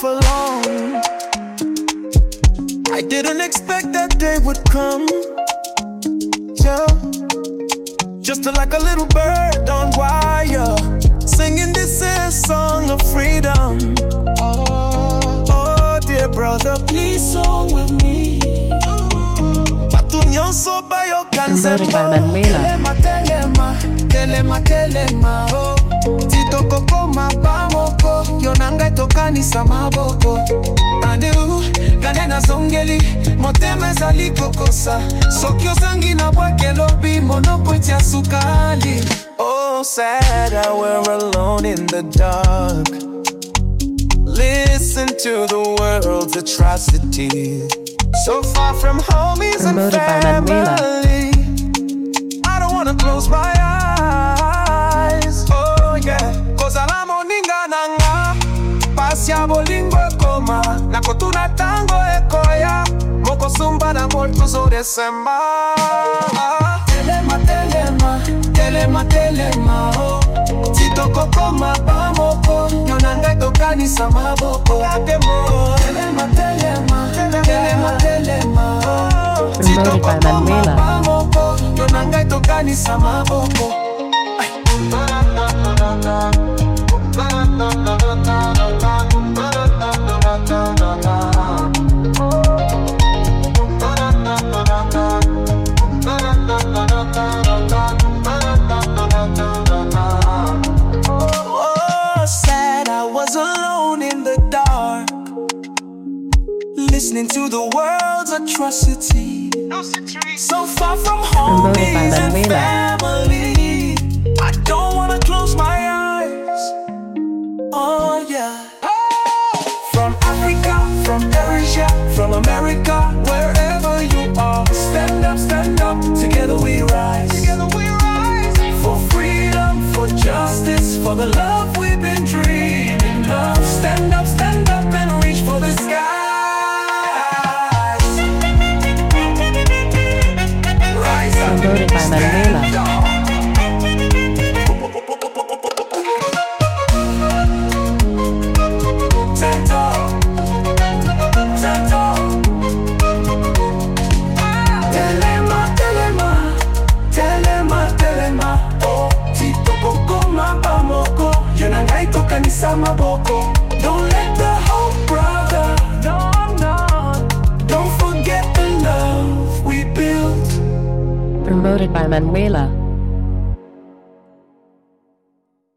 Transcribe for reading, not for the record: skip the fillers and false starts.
for long. I didn't expect that day would come. Yeah. Just like a little bird on wire, singing this is song of freedom. Oh, dear brother, please song with me. Patunyoso bayo kanzema. Telema, oh. Tito koko mabamoko, yonanga itokanisa maboko. Andeu, ganena zongeli, motema zali kokosa. Sokyo zangi na bwake lobi, monoko tia sukali. Oh, sad that we're alone in the dark. Listen to the world's atrocity. So far from homies and family. I don't wanna close my eyes. Oh yeah, cause alamo ninga nanga. Pasya bolingo koma, nakotuna tango ekoya. Moko sumba na molto zo desemba. Telema, oh. Tito koko mabamoko, yonanga itokanisa maboko. Telema, oh. Tito koko mabamoko, yonanga itokanisa maboko. Listening to the world's atrocity. So far from home and family. I don't wanna close my eyes. Oh yeah. From Africa, from Asia, from America, wherever you are, stand up, together we rise. For freedom, for justice, for the love we've been dreaming of. Stand up and reach for the sky. Promoted by Manuela. Telema, oh. Tito koko mabamoko, yonanga itokanisa maboko. Don't let the hope, brother. No. Don't forget the love we built. Promoted by Manuela.